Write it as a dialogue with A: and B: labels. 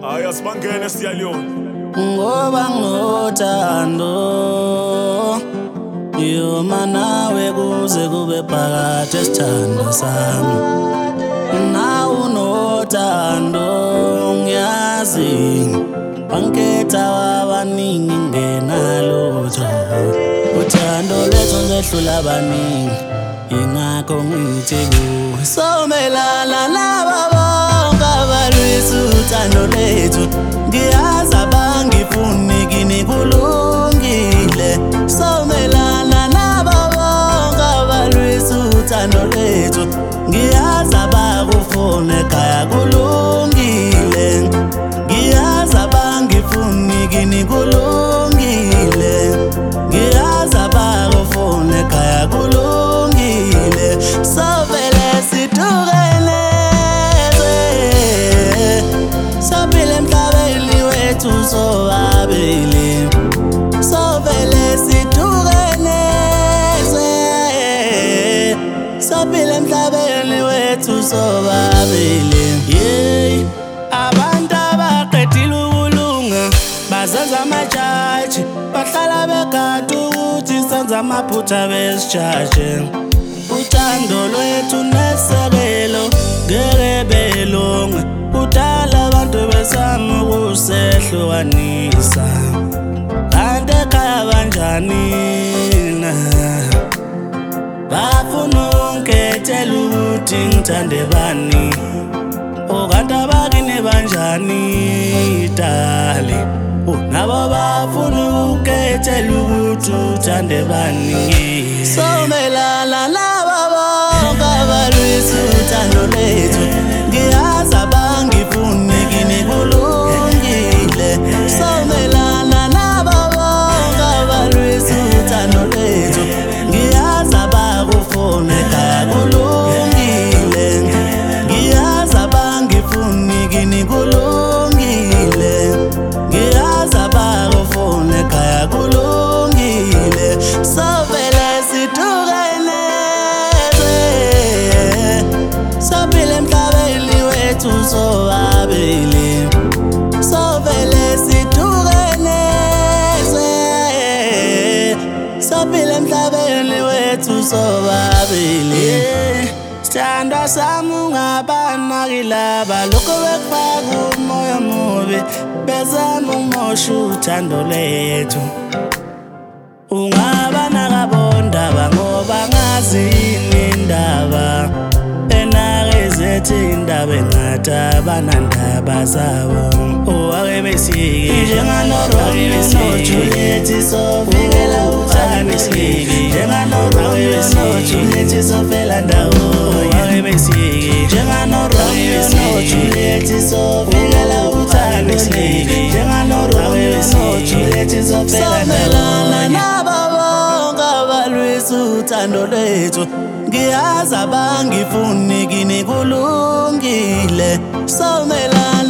A: Hayi asibangene siyaliyona.
B: Ngoba ngothando yoma nawe kuze kube phakathi esithando sami. Na unothando ngiyazi banketha abaningi ngenalutho. Uthando lethu ngehlula abaningi ingakho ngithi kuwe somelana laba bonke abalwisa uthando lethu. Ngiyazi abangifuni kini kulungile somelana laba bonke abalwisa uthando lethu. Ngiyazi abakufuna ekhaya kulungile. Ngiyazi abangifuni kini kulungile. Ngiyazi abakufuna ekhaya kulungile. Sovele situkene sophila emhlabeni wethu sobabili. Sovele situkene sophila emhlabeni wethu sobabili. Yeah, abantu abaqedile ukulunga bazenza amajaji bahlala begada ukuthi senza amaphutha besishaje. Uthando lwethu nesekelo ngeke belunge. Kudala abantu bezama ukusehlukanisa kanti ekhaya banjani na? Bafuna ungithela ukuthi ngithande bani okanti abakini banjani dali. Nabo bafuna ungithela ukuthi uthande bani. Somelana laba bonke abalwisa uthando lethu. Ngiyazi abangifuni kini kulungile somelana laba bonke abalwisa uthando lethu. Ngiyazi abakufuna ekhaya kulungile. Ngiyazi abangifuni kini kulungile. Ngiyazi abakufuna ekhaya kulungile. Sovele situkene sophila emhlabeni wethu sobabili. Sovele situkene sophila emhlabeni wethu sobabili. Sithanda sami ungabanaki laba lokho bekufaka umoya mubi bezama umosha uthando lethu. Ungabanaka bondaba ngoba ngazi indaba enakezethe indaba engata banandaba zabo. Owake besiki njenganoromeo noJuliet sofikela uthando njenganoromeo noJuliet sofela ndawo. Owake besiki njenganoromeo noJuliet sofikela uthando njenganoromeo noJuliet sofela ndawo. Abalwisa uthando lethu. Ngiyazi abangifuni kini kulungile somelana